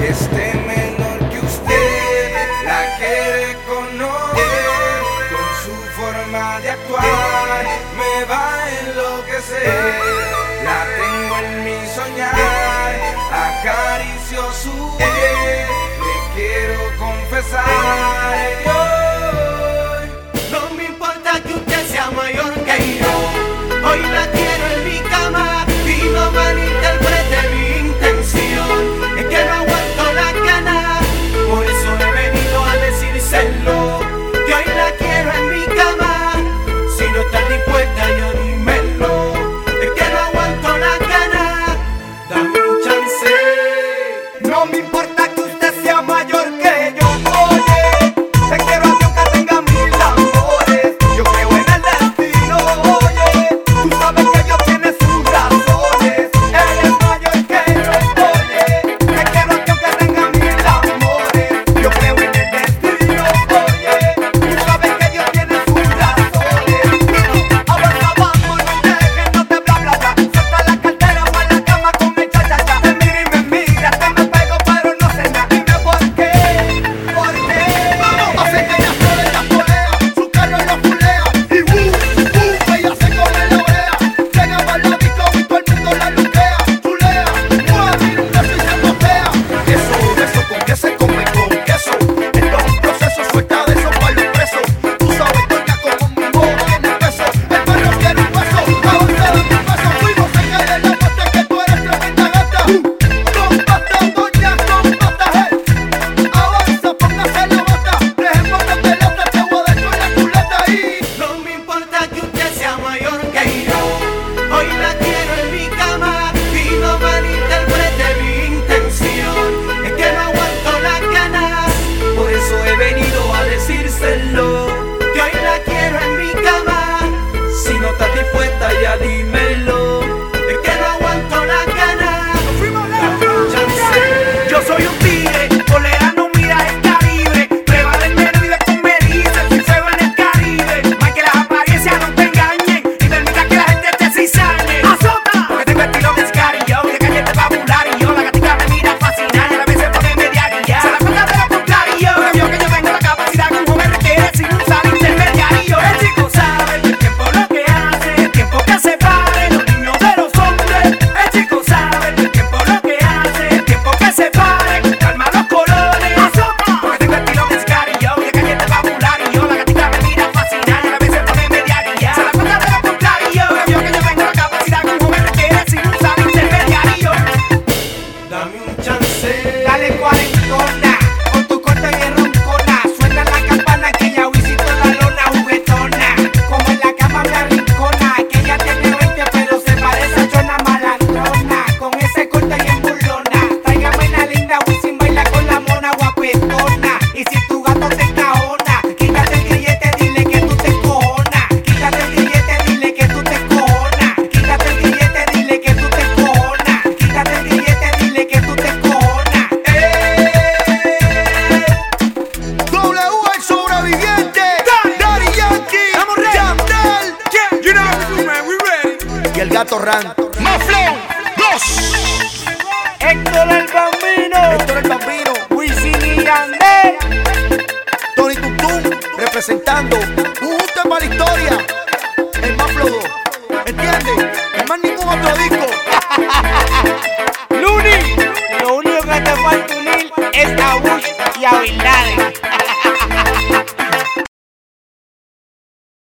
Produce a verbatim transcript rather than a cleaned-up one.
Este menor que usted la quiere conocer, con su forma de actuar me va a enloquecer. La tengo en mi soñar, acaricio su piel, le quiero confesar que hoy no me importa que usted sea mayor que yo, hoy la quiero en mi cama y no malinterprete mi intención, es que no aguanto la gana, por eso he venido a decírselo, que hoy la quiero en mi cama, si no estás dispuesta ya dímelo, es que no aguanto la gana, dame un chance. No me importa que usted sea mayor que yo, oye, te quiero a Dios que tenga mil amores, yo creo en el destino, oye, tú sabes que Dios tiene sus razones, él es mayor que yo, oye, te quiero a Dios que tenga mil amores, yo creo en el destino, oye, tú sabes que Dios tiene sus razones, avanza, vamos, no dejes, no te bla bla bla, suelta la cartera para la cama con el cha cha cha, te mira y me mira, te me pego pero no sé nada, dime por qué, por qué, hace que ella solo ella polea, su carro lo fulea, y uh, uh, ella se come la orea, llega para la disco y todo el mundo la luquea, chulea, mueve, tira un beso y se postea, eso, beso con que se come con queso, esto es un proceso, suelta de eso para los presos, tú sabes doña como mi voz tiene peso, el barrio quiere un beso, avanza de mi beso, fuimos se cae de la pata que tú eres tremenda gata, con pata doña, con pata hey, avanza, póngase la bata, dejemos de pelota, te voy a destruir la culeta y No me importa que usted sea mayor que yo, hoy la quiero en mi cama y no malinterprete mi intención, es que no aguanto las ganas, por eso he venido a decírselo, que hoy la quiero en mi cama, si no estás dispuesta ya dímelo, es que no aguanto las ganas, dame un chance. yo soy un tigre, tolerano, mira el calibre, prevalente vive con medidas, si se ve en el Caribe, más que las apariencias no te engañen, y permita que la gente te cizañe, azota, porque tengo estilo de sicario, y de calle te popular, y yo la gatica me mira fascinar, y a la vez se pone media guía, se la cuenta de lo contrario, porque vio que yo tengo la capacidad que un joven requiere sin usar intermediario, el chico sabe el tiempo lo que hace, el tiempo que separe los niños de los hombres, el chico sabe el tiempo lo que hace, el tiempo que separe, calma los colores, azota, porque tengo estilo de sicario, y de calle te popular, y yo la gatica me mira fascinar, y a la vez se pone media guía, se la cuenta de lo contrario, porque vio que yo tengo la capacidad que un joven requiere sin usar intermediario. Dame un chance. Dale cuarentona, con tu corte bien roncona, suena la campana que ya visito la lona juguetona, como en la cama me arrincona, que ella tiene veinte pero se parece a Chona malandrona, con ese corte bien burlona, tráigame la linda Wisin baila con la mona guapetona, y si tu gato te encajona, quítate el grillete, dile que tú te cojonas, quítate el grillete, dile que tú te cojonas, quítate el grillete, dile que tú te cojonas, quítate el grillete, dile que tú te cojonas. W el sobreviviente, Daddy Yankee, Yandel, you know what we do, man, we ready. Y el gato Ran, más flow, dos. Héctor el Bambino, Héctor el Bambino, Wisin y Yandel, Tony Tutum representando un tema para la historia, el más flow, ¿entiendes? No más ningún otro disco. Luni, lo único que te falta unir es a Bush y a Bin Laden.